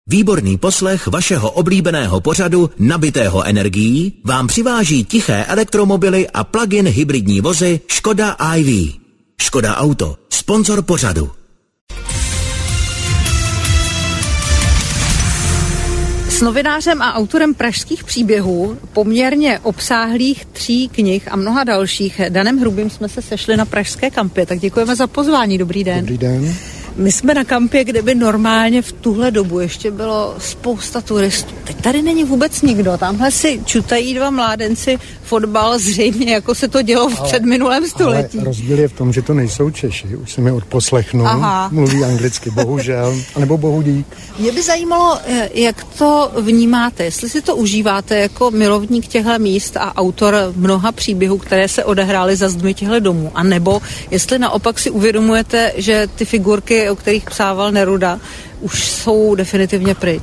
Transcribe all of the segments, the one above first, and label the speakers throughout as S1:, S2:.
S1: Výborný poslech vašeho oblíbeného pořadu nabitého energií vám přiváží tiché elektromobily a plug-in hybridní vozy Škoda i-V. Škoda Auto, sponzor pořadu.
S2: S novinářem a autorem pražských příběhů, poměrně obsáhlých 3 knih a mnoha dalších, Danem Hrubým, jsme se sešli na pražské kampě, tak děkujeme za pozvání. Dobrý den.
S3: Dobrý den.
S2: My jsme na kampě, kde by normálně v tuhle dobu ještě bylo spousta turistů. Teď tady není vůbec nikdo. Tamhle si čutají 2 mládenci fotbal, zřejmě jako se to dělo v předminulém století.
S3: Ale rozdíl je v tom, že to nejsou Češi. Už se mi odposlechnu. Mluví anglicky, bohužel. Anebo bohu dík.
S2: Mě by zajímalo, jak to vnímáte. Jestli si to užíváte jako milovník těchto míst a autor mnoha příběhů, které se odehrály za zdmi těchto domů. A nebo jestli naopak si uvědomujete, že ty figurky, o kterých psával Neruda, už jsou definitivně pryč.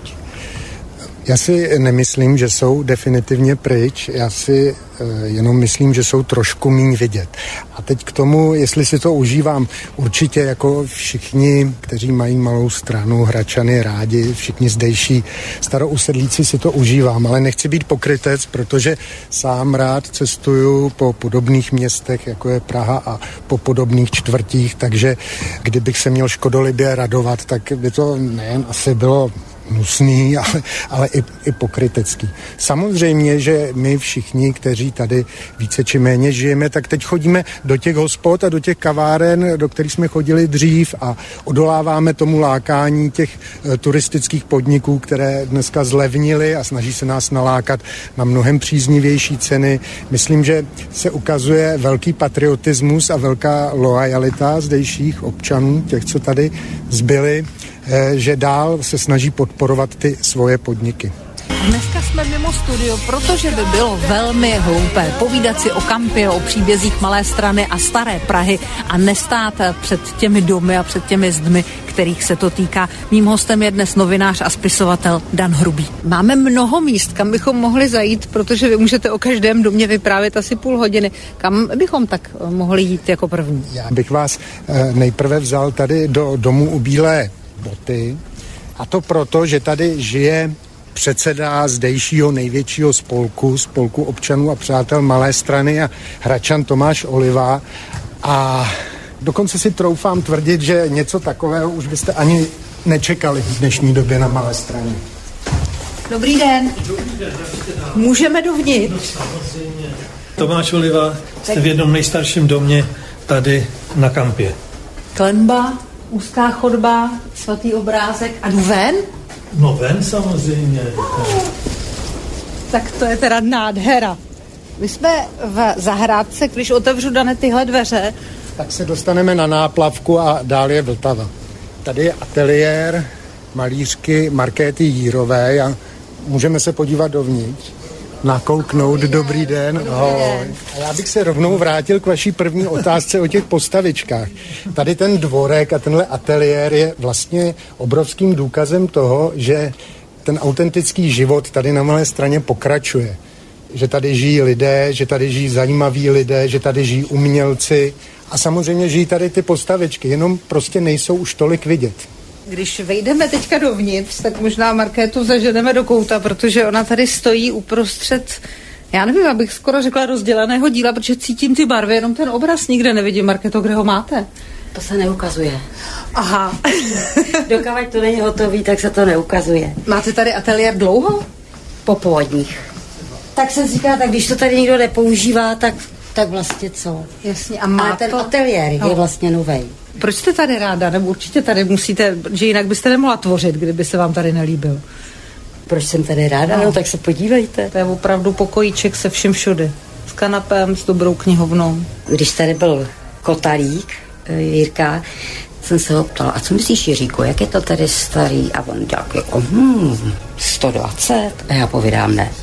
S3: Já si nemyslím, že jsou definitivně pryč, já si jenom myslím, že jsou trošku míň vidět. A teď k tomu, jestli si to užívám, určitě jako všichni, kteří mají malou stranu, Hradčany rádi, všichni zdejší starousedlíci si to užívám, ale nechci být pokrytec, protože sám rád cestuju po podobných městech, jako je Praha, a po podobných čtvrtích, takže kdybych se měl škodolibě radovat, tak by to nejen asi bylo hnusný, ale i pokrytecký. Samozřejmě, že my všichni, kteří tady více či méně žijeme, tak teď chodíme do těch hospod a do těch kaváren, do kterých jsme chodili dřív, a odoláváme tomu lákání těch turistických podniků, které dneska zlevnily a snaží se nás nalákat na mnohem příznivější ceny. Myslím, že se ukazuje velký patriotismus a velká loajalita zdejších občanů, těch, co tady zbyli, že dál se snaží podporovat ty svoje podniky.
S2: Dneska jsme mimo studio, protože by bylo velmi hloupé povídat si o kampě, o příbězích Malé Strany a Staré Prahy a nestát před těmi domy a před těmi zdmi, kterých se to týká. Mým hostem je dnes novinář a spisovatel Dan Hrubý. Máme mnoho míst, kam bychom mohli zajít, protože vy můžete o každém domě vyprávět asi půl hodiny. Kam bychom tak mohli jít jako první?
S3: Já bych vás nejprve vzal tady do domu u Bílé Boty, a to proto, že tady žije předseda zdejšího největšího spolku občanů a přátel Malé Strany a Hradčan Tomáš Oliva, a dokonce si troufám tvrdit, že něco takového už byste ani nečekali v dnešní době na Malé Straně.
S2: Dobrý den. Můžeme dovnitř?
S4: No, samozřejmě. Tomáš Oliva, jste v jednom nejstarším domě tady na kampě.
S2: Klenba, úzká chodba, svatý obrázek a jdu ven?
S4: No ven samozřejmě.
S2: Tak to je teda nádhera. My jsme v zahrádce, když otevřu, Dane, tyhle dveře,
S3: tak se dostaneme na náplavku a dál je Vltava. Tady je ateliér malířky Markéty Jírové a můžeme se podívat dovnitř. Nakouknout, dobrý den. Ahoj. A já bych se rovnou vrátil k vaší první otázce o těch postavičkách. Tady ten dvorek a tenhle ateliér je vlastně obrovským důkazem toho, že ten autentický život tady na Malé Straně pokračuje. Že tady žijí lidé, že tady žijí zajímaví lidé, že tady žijí umělci a samozřejmě žijí tady ty postavičky, jenom prostě nejsou už tolik vidět.
S2: Když vejdeme teďka dovnitř, tak možná Markétu zaženeme do kouta, protože ona tady stojí uprostřed, já nevím, abych skoro řekla rozděleného díla, protože cítím ty barvy, jenom ten obraz nikde nevidím. Markéto, kde ho máte?
S5: To se neukazuje.
S2: Aha.
S5: Dokud to není hotový, tak se to neukazuje.
S2: Máte tady ateliér dlouho?
S5: Po povodních. Tak se říká, tak když to tady nikdo nepoužívá, tak vlastně co?
S2: Jasně. A má
S5: ten ateliér je vlastně novej.
S2: Proč jste tady ráda? Nebo určitě tady musíte, že jinak byste nemohla tvořit, kdyby se vám tady nelíbil.
S5: Proč jsem tady ráda? No tak se podívejte.
S2: To je opravdu pokojíček se vším všudy. S kanapem, s dobrou knihovnou.
S5: Když tady byl Kotalík, Jirka, jsem se ho ptala, a co myslíš, Jiříku, jak je to tady starý? A on dělal jako, 120. A já povídám, ne.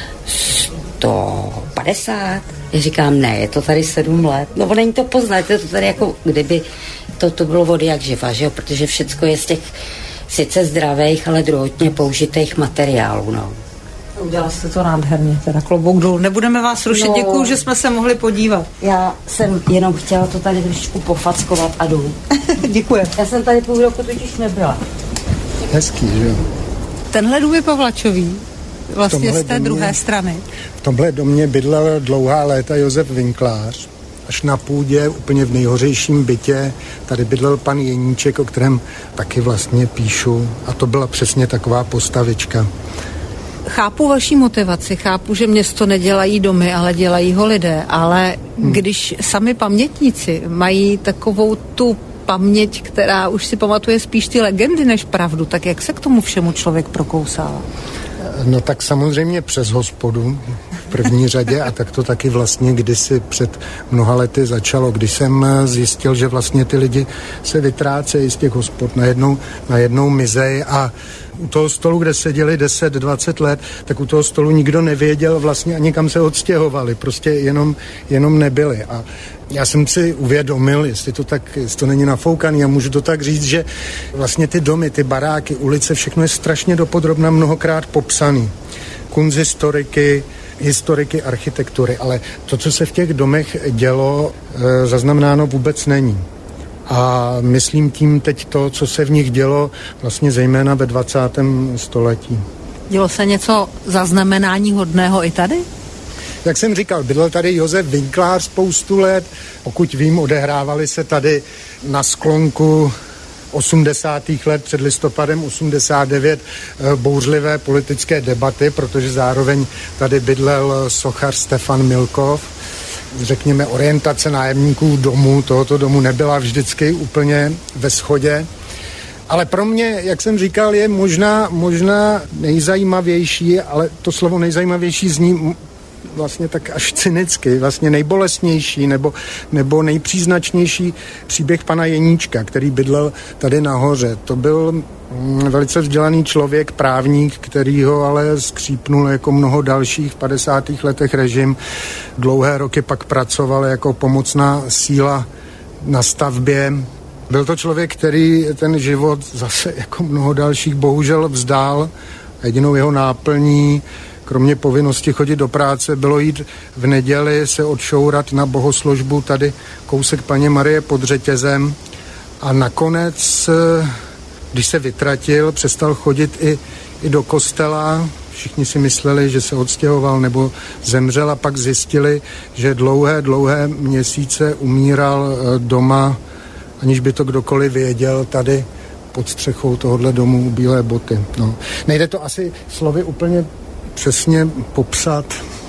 S5: 150. Já říkám, ne, je to tady 7 let. No, není to poznat, je to tady jako, kdyby to bylo vody jak živa, že jo? Protože všecko je z těch sice zdravých, ale druhotně použitých materiálů, no.
S2: Udělal jste to nádherně, teda klobouk dolů. Nebudeme vás rušit, no, děkuju, že jsme se mohli podívat.
S5: Já jsem jenom chtěla to tady trošičku pofackovat a jdu.
S2: Děkuji.
S5: Já jsem tady půl roku totiž nebyla.
S3: Hezký, že jo?
S2: Tenhle dům je povlačový, vlastně z té druhé strany.
S3: V tomhle domě bydlel dlouhá léta Josef Vinklář. Až na půdě, úplně v nejhořejším bytě, tady bydlel pan Jeníček, o kterém taky vlastně píšu. A to byla přesně taková postavička.
S2: Chápu vaši motivaci, chápu, že město nedělají domy, ale dělají ho lidé. Ale když sami pamětníci mají takovou tu paměť, která už si pamatuje spíš ty legendy než pravdu, tak jak se k tomu všemu člověk prokousá?
S3: No tak samozřejmě přes hospodu v první řadě a tak to taky vlastně kdysi před mnoha lety začalo, když jsem zjistil, že vlastně ty lidi se vytrácejí z těch hospod, najednou mizej a u toho stolu, kde seděli 10-20 let, tak u toho stolu nikdo nevěděl vlastně ani kam se odstěhovali, prostě jenom nebyli. A já jsem si uvědomil, jestli to není nafoukaný a můžu to tak říct, že vlastně ty domy, ty baráky, ulice, všechno je strašně dopodrobna mnohokrát popsaný. Kunsthistoriky, historiky architektury, ale to, co se v těch domech dělo, zaznamenáno vůbec není. A myslím tím teď to, co se v nich dělo vlastně zejména ve 20. století.
S2: Dělo se něco zaznamenání hodného i tady?
S3: Jak jsem říkal, bydlel tady Josef Vinklář spoustu let. Pokud vím, odehrávali se tady na sklonku 80. let před listopadem 89 bouřlivé politické debaty, protože zároveň tady bydlel sochař Stefan Milkov. Řekněme, orientace nájemníků tohoto domu nebyla vždycky úplně ve shodě. Ale pro mě, jak jsem říkal, je možná nejzajímavější, ale to slovo nejzajímavější zní vlastně tak až cynicky, vlastně nejbolestnější nebo nejpříznačnější příběh pana Jeníčka, který bydlel tady nahoře. To byl velice vzdělaný člověk, právník, který ho ale skřípnul jako mnoho dalších v 50. letech režim. Dlouhé roky pak pracoval jako pomocná síla na stavbě. Byl to člověk, který ten život zase jako mnoho dalších bohužel vzdál. Jedinou jeho náplní, kromě povinnosti chodit do práce, bylo jít v neděli se odšourat na bohoslužbu tady kousek Paně Marie pod Řetězem. A nakonec, když se vytratil, přestal chodit i do kostela. Všichni si mysleli, že se odstěhoval nebo zemřel a pak zjistili, že dlouhé měsíce umíral doma, aniž by to kdokoliv věděl, tady pod střechou tohohle domu u Bílé boty. No. Nejde to asi slovy úplně přesně popsat.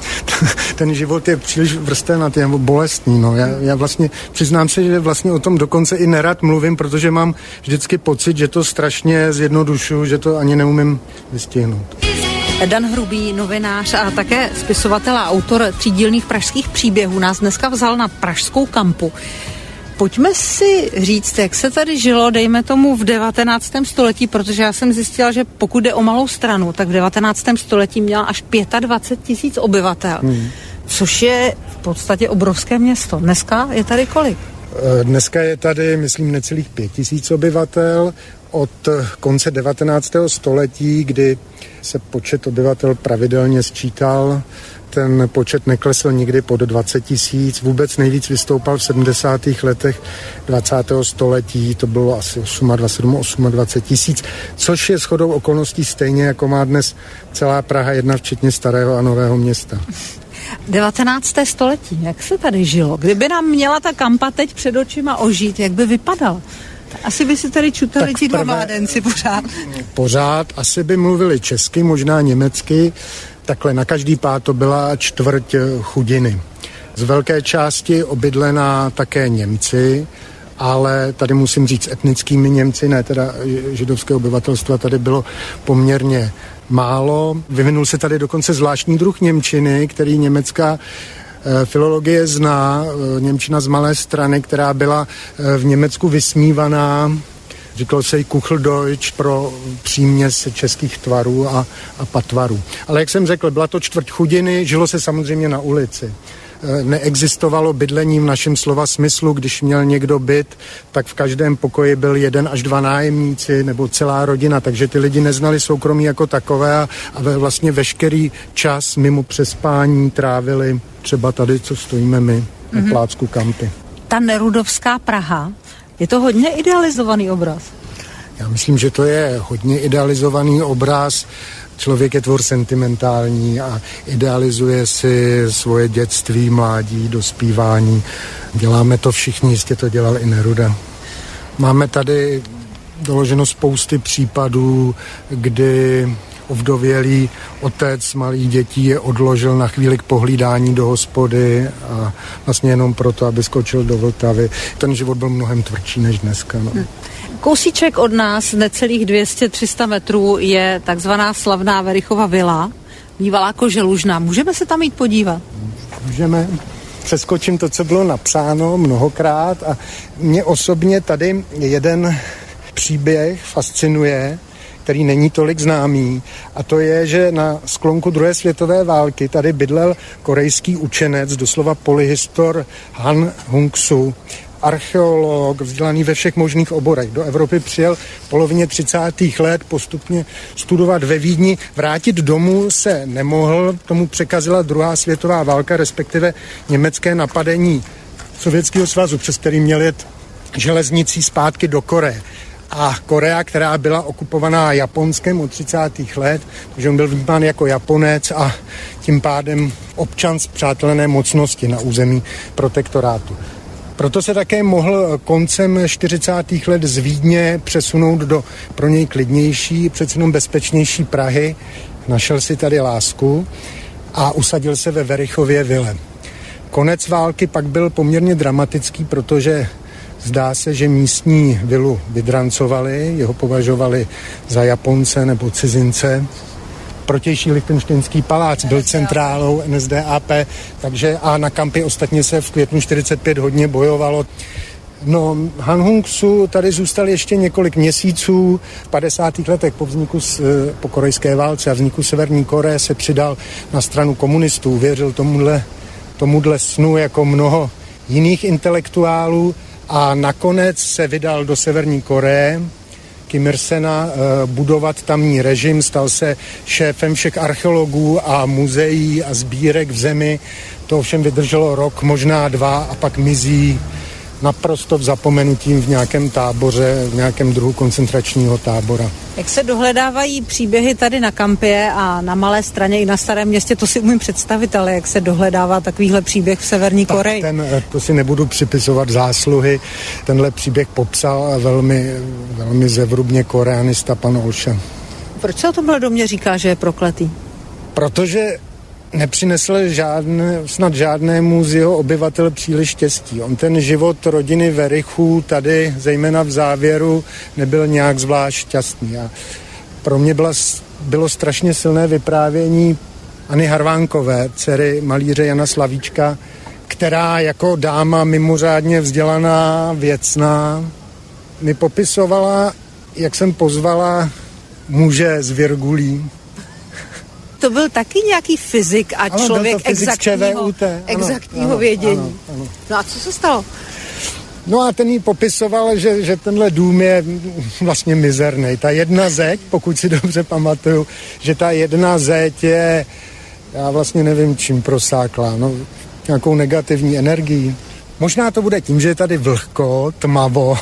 S3: Ten život je příliš vrstevnatý nebo bolestný. No. Já vlastně přiznám se, že vlastně o tom dokonce i nerad mluvím, protože mám vždycky pocit, že to strašně zjednodušuju, že to ani neumím vystihnout.
S2: Dan Hrubý, novinář a také spisovatel a autor třídílných pražských příběhů, nás dneska vzal na pražskou kampu. Pojďme si říct, jak se tady žilo, dejme tomu v 19. století, protože já jsem zjistila, že pokud jde o malou stranu, tak v 19. století měla až 25 000 obyvatel, což je v podstatě obrovské město. Dneska je tady kolik?
S3: Dneska je tady, myslím, necelých 5 000 obyvatel. Od konce 19. století, kdy se počet obyvatel pravidelně sčítal, ten počet neklesl nikdy pod 20 000. Vůbec nejvíc vystoupal v 70. letech 20. století, to bylo asi 28 000, což je shodou okolností stejně, jako má dnes celá Praha 1, včetně Starého a Nového Města.
S2: 19. století, jak se tady žilo? Kdyby nám měla ta kampa teď před očima ožít, jak by vypadal? Asi by si tady čutali ti dva mládenci pořád.
S3: Pořád, asi by mluvili česky, možná německy. Takhle na každý pád to byla čtvrť chudiny. Z velké části obydlená také Němci, ale tady musím říct etnickými Němci, ne teda židovské obyvatelstva, tady bylo poměrně málo. Vyvinul se tady dokonce zvláštní druh němčiny, který německá filologie zná, němčina z malé strany, která byla v Německu vysmívaná. Říkalo se i Kucheldeutsch pro příměs českých tvarů a patvarů. Ale jak jsem řekl, byla to čtvrť chudiny, žilo se samozřejmě na ulici. Neexistovalo bydlení v našem slova smyslu, když měl někdo byt, tak v každém pokoji byl 1 až 2 nájemníci nebo celá rodina, takže ty lidi neznali soukromí jako takové a vlastně veškerý čas mimo přespání trávili třeba tady, co stojíme my, na plácku kampy.
S2: Ta nerudovská Praha, je to hodně idealizovaný obraz.
S3: Já myslím, že to je hodně idealizovaný obraz. Člověk je tvor sentimentální a idealizuje si svoje dětství, mládí, dospívání. Děláme to všichni, jistě to dělal i Neruda. Máme tady doloženo spousty případů, kdy ovdovělý otec malých dětí je odložil na chvíli k pohlídání do hospody a vlastně jenom proto, aby skočil do Vltavy. Ten život byl mnohem tvrdší než dneska. No.
S2: Kousíček od nás, necelých 200-300 metrů, je takzvaná slavná Werichova vila, bývalá Koželužná. Můžeme se tam jít podívat?
S3: Můžeme. Přeskočím to, co bylo napsáno mnohokrát a mě osobně tady jeden příběh fascinuje, který není tolik známý, a to je, že na sklonku druhé světové války tady bydlel korejský učenec, doslova polyhistor Han Hung-su, archeolog, vzdělaný ve všech možných oborech. Do Evropy přijel v polovině 30. let postupně studovat ve Vídni. Vrátit domů se nemohl, tomu překazila druhá světová válka, respektive německé napadení Sovětského svazu, přes který měl jet železnicí zpátky do Koreje. A Korea, která byla okupovaná Japonskem od 30. let, takže on byl vnímán jako Japonec a tím pádem občan spřátelené mocnosti na území protektorátu. Proto se také mohl koncem 40. let z Vídně přesunout do pro něj klidnější, přece jenom bezpečnější Prahy. Našel si tady lásku a usadil se ve Werichově vile. Konec války pak byl poměrně dramatický, protože zdá se, že místní vilu vydrancovali, jeho považovali za Japonce nebo cizince. Protější Lichtenštejnský palác byl centrálou NSDAP, takže a na kampy ostatně se v květnu 45 hodně bojovalo. No, Han Hung-su tady zůstal ještě několik měsíců. V 50. letech po korejské válce a vzniku Severní Koreje se přidal na stranu komunistů. Věřil tomuhle snu jako mnoho jiných intelektuálů a nakonec se vydal do Severní Koreje Kim Ir-sena budovat tamní režim, stal se šéfem všech archeologů a muzeí a sbírek v zemi. To ovšem vydrželo rok, možná 2 a pak mizí naprosto v zapomenutím v nějakém táboře, v nějakém druhu koncentračního tábora.
S2: Jak se dohledávají příběhy tady na Kampě a na Malé Straně i na Starém Městě, to si umím představit, ale jak se dohledává takovýhle příběh v Severní Koreji?
S3: To si nebudu připisovat zásluhy. Tenhle příběh popsal velmi, velmi zevrubně koreanista pan Olša.
S2: Proč se o tomhle domě říká, že je prokletý?
S3: Protože nepřinesl snad žádnému z jeho obyvatel příliš štěstí. On ten život rodiny Werichů tady, zejména v závěru, nebyl nějak zvlášť šťastný. A pro mě bylo strašně silné vyprávění Anny Harvánkové, dcery malíře Jana Slavíčka, která jako dáma mimořádně vzdělaná, věcná, mi popisovala, jak jsem pozvala muže z Virgulí.
S2: To byl taky nějaký fyzik a člověk exaktního vědění.
S3: Ano.
S2: No a co se stalo?
S3: No a ten jí popisoval, že tenhle dům je vlastně mizerný. Ta jedna zeď, pokud si dobře pamatuju, že ta jedna zeď je, já vlastně nevím čím prosáklá, no nějakou negativní energií. Možná to bude tím, že je tady vlhko, tmavo.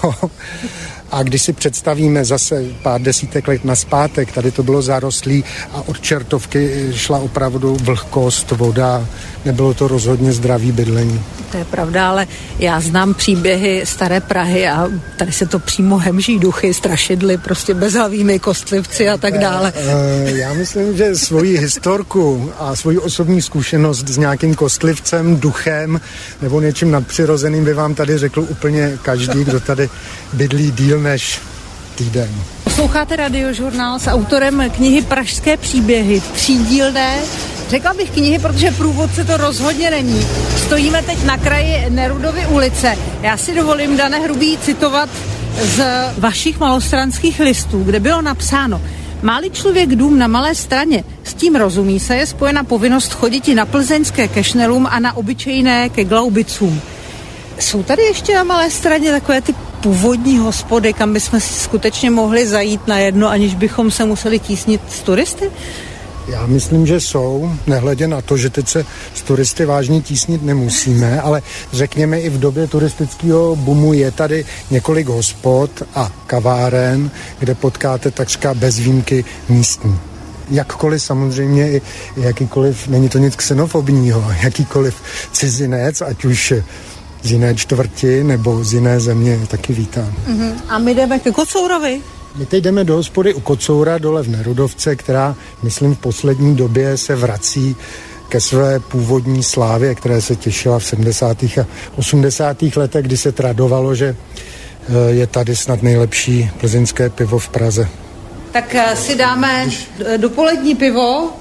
S3: A když si představíme zase pár desítek let nazpátek, tady to bylo zarostlý a od čertovky šla opravdu vlhkost, voda, nebylo to rozhodně zdravý bydlení.
S2: To je pravda, ale já znám příběhy staré Prahy a tady se to přímo hemží duchy, strašidly, prostě bezhlavými kostlivci a tak dále.
S3: Já myslím, že svoji historku a svoji osobní zkušenost s nějakým kostlivcem, duchem nebo něčím nadpřirozeným by vám tady řekl úplně každý, kdo tady bydlí díl než týden.
S2: Posloucháte Radiožurnál s autorem knihy Pražské příběhy, třídílné. Řekla bych knihy, protože průvodce to rozhodně není. Stojíme teď na kraji Nerudovy ulice. Já si dovolím, Dane Hrubý, citovat z vašich malostranských listů, kde bylo napsáno: má-li člověk dům na Malé Straně, s tím rozumí se, je spojena povinnost choditi na plzeňské ke šnelům a na obyčejné ke glaubicům. Jsou tady ještě na Malé Straně takové ty původní hospody, kam bychom si skutečně mohli zajít na jedno, aniž bychom se museli tísnit s turisty?
S3: Já myslím, že jsou, nehledě na to, že teď se s turisty vážně tísnit nemusíme, ale řekněme i v době turistického boomu je tady několik hospod a kaváren, kde potkáte takřka bez výjimky místní. Jakkoliv samozřejmě i jakýkoliv, není to nic xenofobního, jakýkoliv cizinec, ať už z jiné čtvrti nebo z jiné země, je taky vítám.
S2: A my jdeme ke Kocourovi.
S3: My teď jdeme do hospody u Kocoura dole v Nerudovce, která, myslím, v poslední době se vrací ke své původní slávě, které se těšila v 70. a 80. letech, kdy se tradovalo, že je tady snad nejlepší plzeňské pivo v Praze.
S2: Tak si dáme dopolední pivo.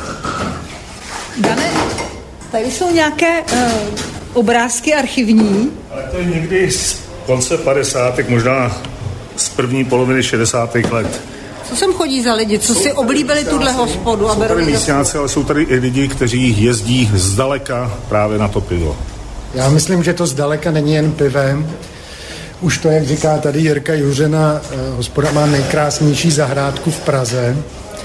S2: Dane, tady jsou nějaké obrázky archivní.
S6: Ale to je někdy z konce 50. možná z první poloviny 60. let.
S2: Co sem chodí za lidi? Co si oblíbili tuhle hospodu?
S6: Jsou tady místňáci, ale jsou tady i lidi, kteří jezdí zdaleka právě na to pivo.
S3: Já myslím, že to zdaleka není jen pivem. Už to, jak říká tady Jirka Juřena, hospoda má nejkrásnější zahrádku v Praze.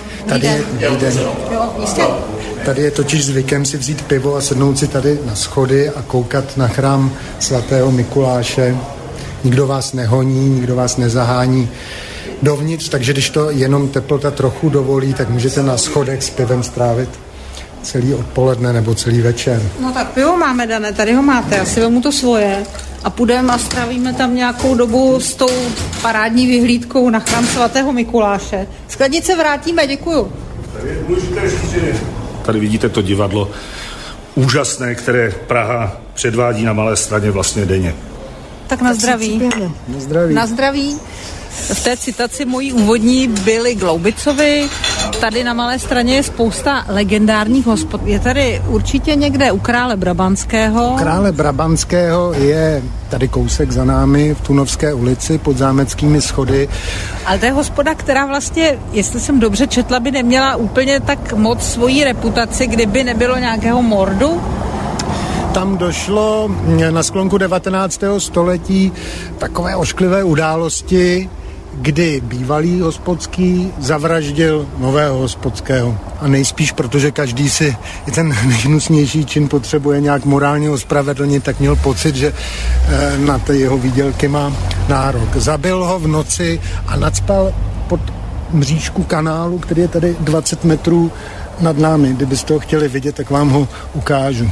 S3: Tady je totiž zvykem si vzít pivo a sednout si tady na schody a koukat na chrám svatého Mikuláše. Nikdo vás nehoní, nikdo vás nezahání dovnitř, takže když to jenom teplota trochu dovolí, tak můžete na schodech s pivem strávit celý odpoledne nebo celý večer.
S2: No tak pivo máme, Dané, tady ho máte, já si vemu to svoje a půjdeme a strávíme tam nějakou dobu s tou parádní vyhlídkou na chrám svatého Mikuláše. Skladnice vrátíme, děkuju.
S6: Tady je důležité říct, že tady vidíte to divadlo úžasné, které Praha předvádí na Malé Straně vlastně denně.
S2: Tak na zdraví.
S3: Na zdraví.
S2: Na zdraví. V té citaci mojí úvodní byli Gloubicovi. Tady na Malé Straně je spousta legendárních hospod. Je tady určitě někde u Krále Brabantského.
S3: U Krále Brabantského je tady kousek za námi v Tunovské ulici pod Zámeckými schody.
S2: Ale to je hospoda, která vlastně, jestli jsem dobře četla, by neměla úplně tak moc svoji reputaci, kdyby nebylo nějakého mordu.
S3: Tam došlo na sklonku 19. století takové ošklivé události, kdy bývalý hospodský zavraždil nového hospodského. A nejspíš, protože každý si i ten nejhnusnější čin potřebuje nějak morálně ospravedlnit, tak měl pocit, že na ty jeho výdělky má nárok. Zabil ho v noci a nacpal pod mřížku kanálu, který je tady 20 metrů nad námi. Kdybyste ho chtěli vidět, tak vám ho ukážu.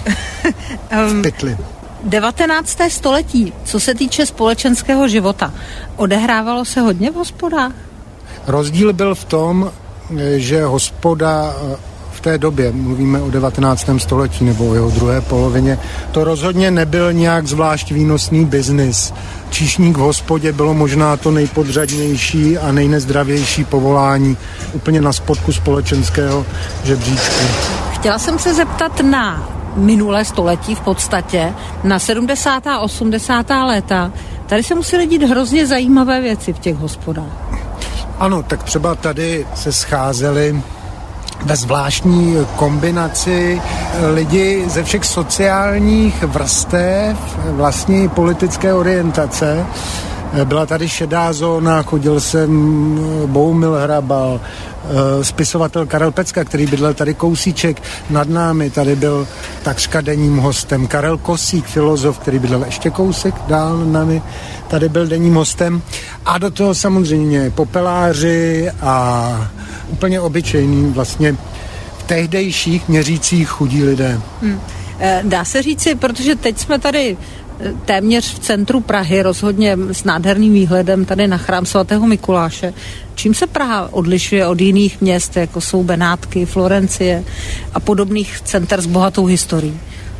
S3: V pytli.
S2: 19. století, co se týče společenského života, odehrávalo se hodně v hospodách?
S3: Rozdíl byl v tom, že hospoda v té době, mluvíme o 19. století nebo o jeho druhé polovině, to rozhodně nebyl nějak zvlášť výnosný biznis. Číšník v hospodě bylo možná to nejpodřadnější a nejnezdravější povolání úplně na spodku společenského žebříčku.
S2: Chtěla jsem se zeptat na minulé století v podstatě, na 70. a 80. léta. Tady se musely dít hrozně zajímavé věci v těch hospodách.
S3: Ano, tak třeba tady se scházeli ve zvláštní kombinaci lidi ze všech sociálních vrstev, vlastně politické orientace. Byla tady šedá zóna, chodil jsem Bohumil Hrabal, spisovatel Karel Pecka, který bydlel tady kousíček nad námi, tady byl takřka denním hostem. Karel Kosík, filozof, který bydlel ještě kousek dál nad námi, tady byl denním hostem. A do toho samozřejmě popeláři a úplně obyčejný vlastně v tehdejších měřících chudí lidé.
S2: Dá se říci, protože teď jsme tady téměř v centru Prahy, rozhodně s nádherným výhledem tady na chrám svatého Mikuláše. Čím se Praha odlišuje od jiných měst, jako jsou Benátky, Florencie a podobných center s bohatou historií?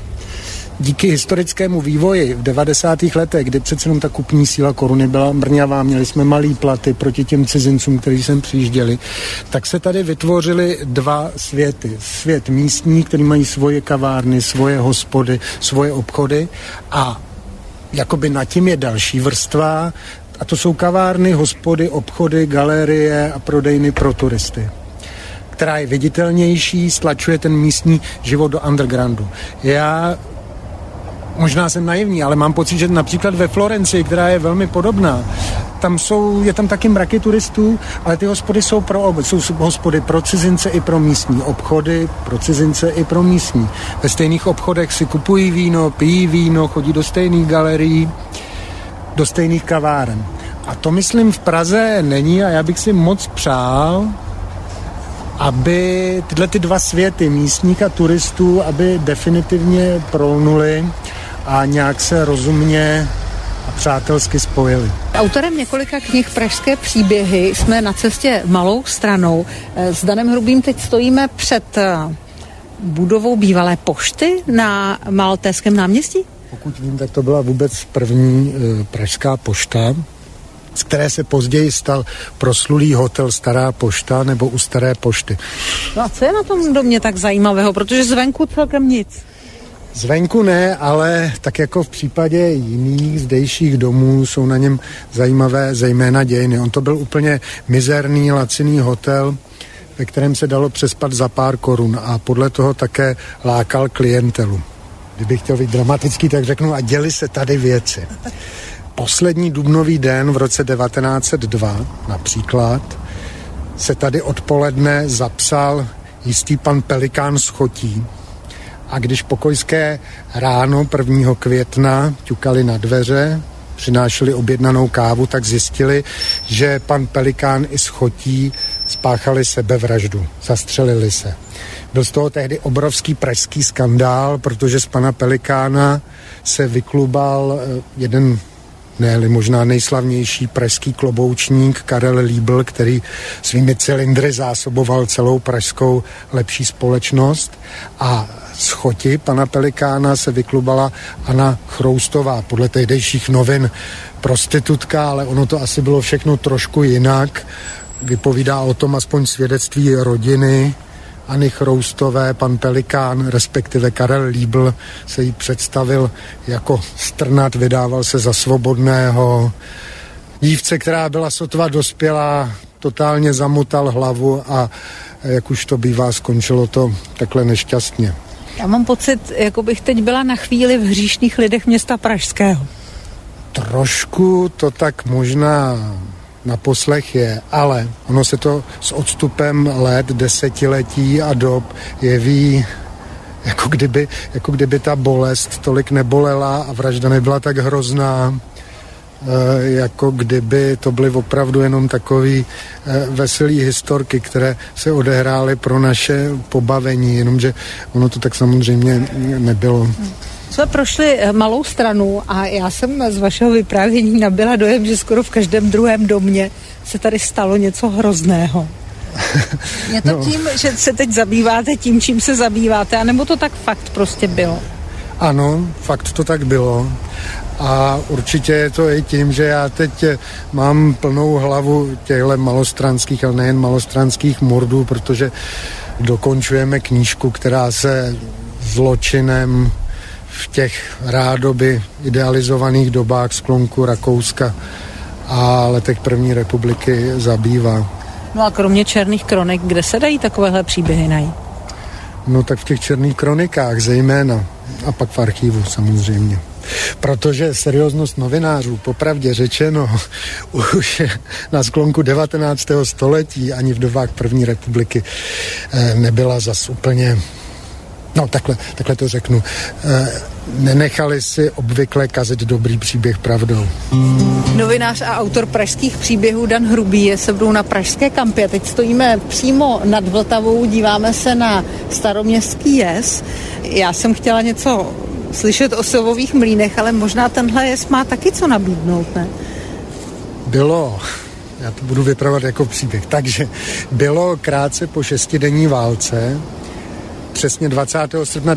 S3: Díky historickému vývoji v 90. letech, kdy přece jenom ta kupní síla koruny byla mrňavá, měli jsme malý platy proti těm cizincům, kteří sem přijížděli, tak se tady vytvořily dva světy. Svět místní, který mají svoje kavárny, svoje hospody, svoje obchody a jakoby nad tím je další vrstva a to jsou kavárny, hospody, obchody, galerie a prodejny pro turisty, která je viditelnější, stlačuje ten místní život do undergroundu. Já Možná jsem naivní, ale mám pocit, že například ve Florencii, která je velmi podobná, je tam taky mraky turistů, ale ty hospody jsou hospody pro cizince i pro místní, obchody pro cizince i pro místní. Ve stejných obchodech si kupují víno, pijí víno, chodí do stejných galerií, do stejných kaváren. A to, myslím, v Praze není a já bych si moc přál, aby tyhle ty dva světy, místních a turistů, aby definitivně prolnuly a nějak se rozumně a přátelsky spojili.
S2: Autorem několika knih Pražské příběhy jsme na cestě Malou Stranou. S Danem Hrubým teď stojíme před budovou bývalé pošty na Maltéském náměstí?
S3: Pokud vím, tak to byla vůbec první pražská pošta, z které se později stal proslulý hotel Stará pošta nebo u Staré pošty.
S2: No a co je na tom domě tak zajímavého? Protože zvenku celkem nic.
S3: Zvenku ne, ale tak jako v případě jiných zdejších domů jsou na něm zajímavé zejména dějiny. On to byl úplně mizerný, laciný hotel, ve kterém se dalo přespat za pár korun a podle toho také lákal klientelu. Kdybych chtěl být dramatický, tak řeknu, a děly se tady věci. Poslední dubnový den v roce 1902 například se tady odpoledne zapsal jistý pan Pelikán z Chotí. A když pokojské ráno 1. května ťukali na dveře, přinášeli objednanou kávu, tak zjistili, že pan Pelikán i z Chotí spáchali sebevraždu, zastřelili se. Byl z toho tehdy obrovský pražský skandál, protože z pana Pelikána se vyklubal jeden, ne-li možná nejslavnější pražský kloboučník Karel Líbl, který svými cylindry zásoboval celou pražskou lepší společnost, a z Choti pana Pelikána se vyklubala Anna Chroustová, podle tehdejších novin prostitutka, ale ono to asi bylo všechno trošku jinak. Vypovídá o tom aspoň svědectví rodiny Anny Chroustové. Pan Pelikán, respektive Karel Líbl, se jí představil jako strnat, vydával se za svobodného. Dívce, která byla sotva dospělá, totálně zamotal hlavu a jak už to bývá, skončilo to takhle nešťastně.
S2: Já mám pocit, jako bych teď byla na chvíli v hříšných lidech města pražského.
S3: Trošku to tak možná na poslech je, ale ono se to s odstupem let, desetiletí a dob jeví, jako kdyby ta bolest tolik nebolela a vražda nebyla tak hrozná, jako kdyby to byly opravdu jenom takový veselý historky, které se odehrály pro naše pobavení, jenomže ono to tak samozřejmě nebylo.
S2: Jsme prošli Malou Stranu a já jsem z vašeho vyprávění nabyla dojem, že skoro v každém druhém domě se tady stalo něco hrozného. Je to tím, že se teď zabýváte tím, čím se zabýváte, anebo to tak fakt prostě bylo?
S3: Ano, fakt to tak bylo. A určitě je to i tím, že já teď mám plnou hlavu těchto malostranských, ale nejen malostranských mordů, protože dokončujeme knížku, která se zločinem v těch rádoby idealizovaných dobách sklonku Rakouska a letech první republiky zabývá.
S2: No a kromě černých kronik, kde se dají takovéhle příběhy najít?
S3: No tak v těch černých kronikách zejména a pak v archivu samozřejmě. Protože serióznost novinářů, popravdě řečeno, už na sklonku 19. století ani v dobách první republiky nebyla zas úplně, no takhle to řeknu, nenechali si obvykle kazit dobrý příběh pravdou.
S2: Novinář a autor pražských příběhů Dan Hrubý je se mnou na Pražské kampě. Teď stojíme přímo nad Vltavou, díváme se na Staroměstský jez. Já jsem chtěla něco slyšet o Sovových mlýnech, ale možná tenhle jez má taky co nabídnout, ne?
S3: Bylo, já to budu vypravovat jako příběh, takže bylo krátce po šestidenní válce, přesně 20. srpna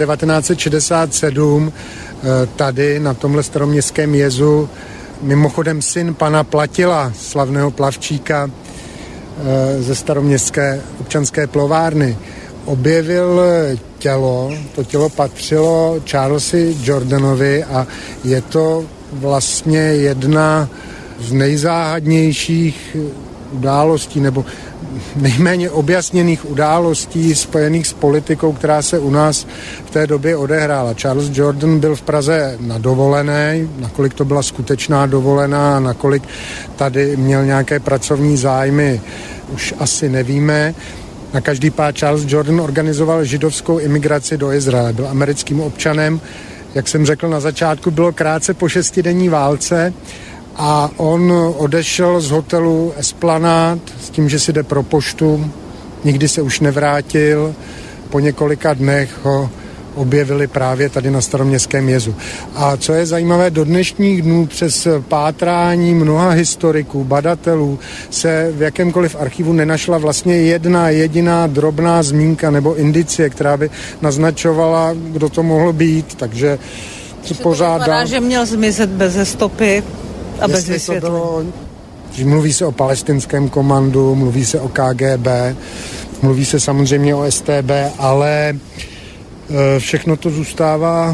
S3: 1967 tady na tomhle Staroměstském jezu mimochodem syn pana Platila, slavného plavčíka ze Staroměstské občanské plovárny, objevil tělo. To tělo patřilo Charlesi Jordanovi a je to vlastně jedna z nejzáhadnějších událostí nebo nejméně objasněných událostí spojených s politikou, která se u nás v té době odehrála. Charles Jordan byl v Praze na dovolené, nakolik to byla skutečná dovolená a nakolik tady měl nějaké pracovní zájmy, už asi nevíme. Na každý pád Charles Jordan organizoval židovskou imigraci do Izraele. Byl americkým občanem, jak jsem řekl na začátku, bylo krátce po 6denní válce a on odešel z hotelu Esplanade s tím, že si jde pro poštu, nikdy se už nevrátil, po několika dnech ho objevili právě tady na Staroměstském jezu. A co je zajímavé, do dnešních dnů přes pátrání mnoha historiků, badatelů se v jakémkoliv archivu nenašla vlastně jedna jediná drobná zmínka nebo indicie, která by naznačovala, kdo to mohl být, takže pořád
S2: vypadá, že měl zmizet bez stopy a bez vysvětlení.
S3: Mluví se o palestinském komandu, mluví se o KGB, mluví se samozřejmě o STB, ale všechno to zůstává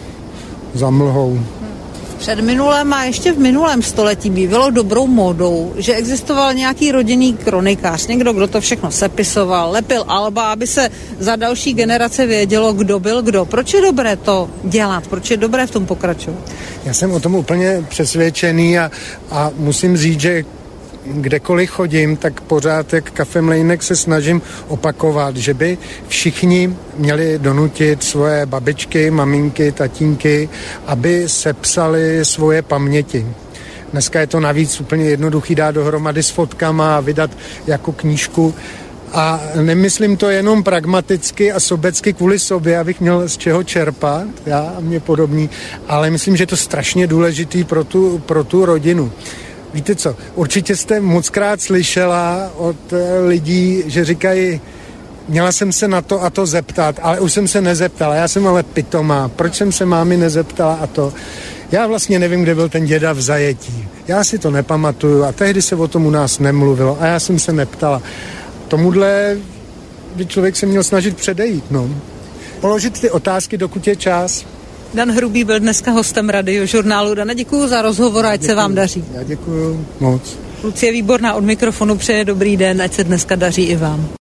S3: za mlhou.
S2: Před minulém a ještě v minulém století bývalo dobrou módou, že existoval nějaký rodinný kronikář, někdo, kdo to všechno sepisoval, lepil alba, aby se za další generace vědělo, kdo byl kdo. Proč je dobré to dělat? Proč je dobré v tom pokračovat?
S3: Já jsem o tom úplně přesvědčený a musím říct, že kdekoliv chodím, tak pořád jak kafemlejnek se snažím opakovat, že by všichni měli donutit svoje babičky, maminky, tatínky, aby sepsali svoje paměti. Dneska je to navíc úplně jednoduchý dát dohromady s fotkama a vydat jako knížku. A nemyslím to jenom pragmaticky a sobecky kvůli sobě, abych měl z čeho čerpat, já a mě podobný, ale myslím, že je to strašně důležitý pro tu rodinu. Víte co, určitě jste mockrát slyšela od lidí, že říkají, měla jsem se na to a to zeptat, ale už jsem se nezeptala, já jsem ale pitomá, proč jsem se mámy nezeptala a to. Já vlastně nevím, kde byl ten děda v zajetí, já si to nepamatuju a tehdy se o tom u nás nemluvilo a já jsem se neptala. Tomuhle by člověk se měl snažit předejít, no. Položit ty otázky, dokud je čas.
S2: Dan Hrubý byl dneska hostem Radiožurnálu. Dane, děkuju za rozhovor, ať se vám daří.
S3: Já děkuju moc.
S2: Lucie Výborná od mikrofonu přeje dobrý den, ať se dneska daří i vám.